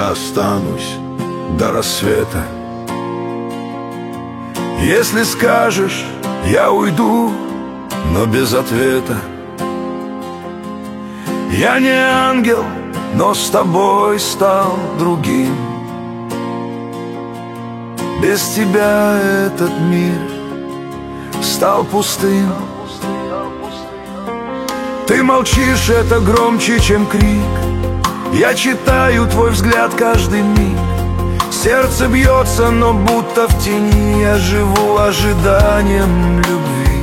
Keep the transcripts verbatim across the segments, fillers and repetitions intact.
я останусь до рассвета. Если скажешь, я уйду, но без ответа. Я не ангел, но с тобой стал другим. Без тебя этот мир стал пустым. Ты молчишь, это громче, чем крик. Я читаю твой взгляд каждый миг. Сердце бьется, но будто в тени. Я живу ожиданием любви.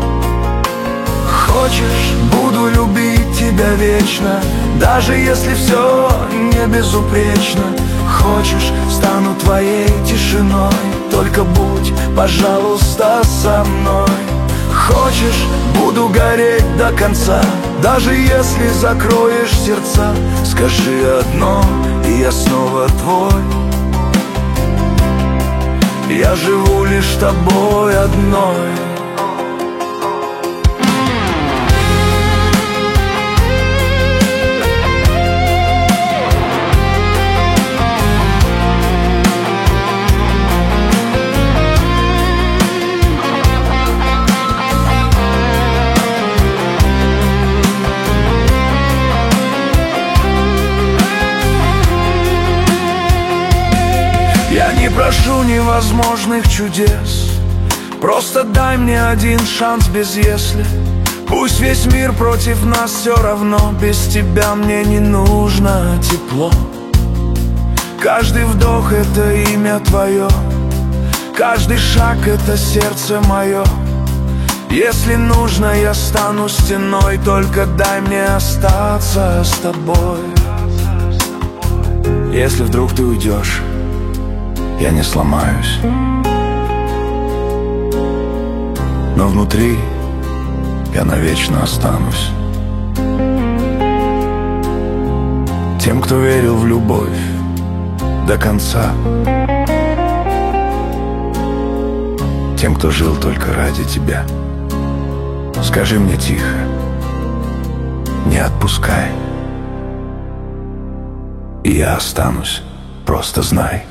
Хочешь, буду любить тебя вечно, даже если все не безупречно. Хочешь, стану твоей тишиной, только будь, пожалуйста, со мной. Хочешь, буду гореть до конца, даже если закроешь сердца. Скажи одно, и я снова твой. Я живу лишь тобой одной. Я не прошу невозможных чудес, просто дай мне один шанс без «если». Пусть весь мир против нас, все равно без тебя мне не нужно тепло. Каждый вдох — это имя твое, каждый шаг — это сердце мое. Если нужно, я стану стеной, только дай мне остаться с тобой. Если вдруг ты уйдешь, я не сломаюсь, но внутри я навечно останусь тем, кто верил в любовь до конца, тем, кто жил только ради тебя. Скажи мне тихо, не отпускай, и я останусь, просто знай.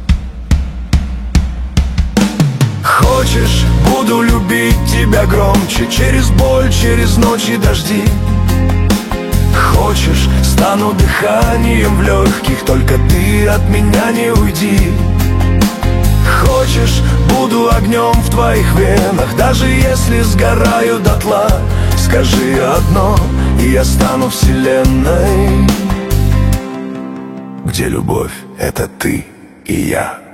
Хочешь, буду любить тебя громче, через боль, через ночи и дожди. Хочешь, стану дыханием в легких, только ты от меня не уйди. Хочешь, буду огнем в твоих венах, даже если сгораю дотла. Скажи одно, и я стану вселенной, где любовь — это ты и я.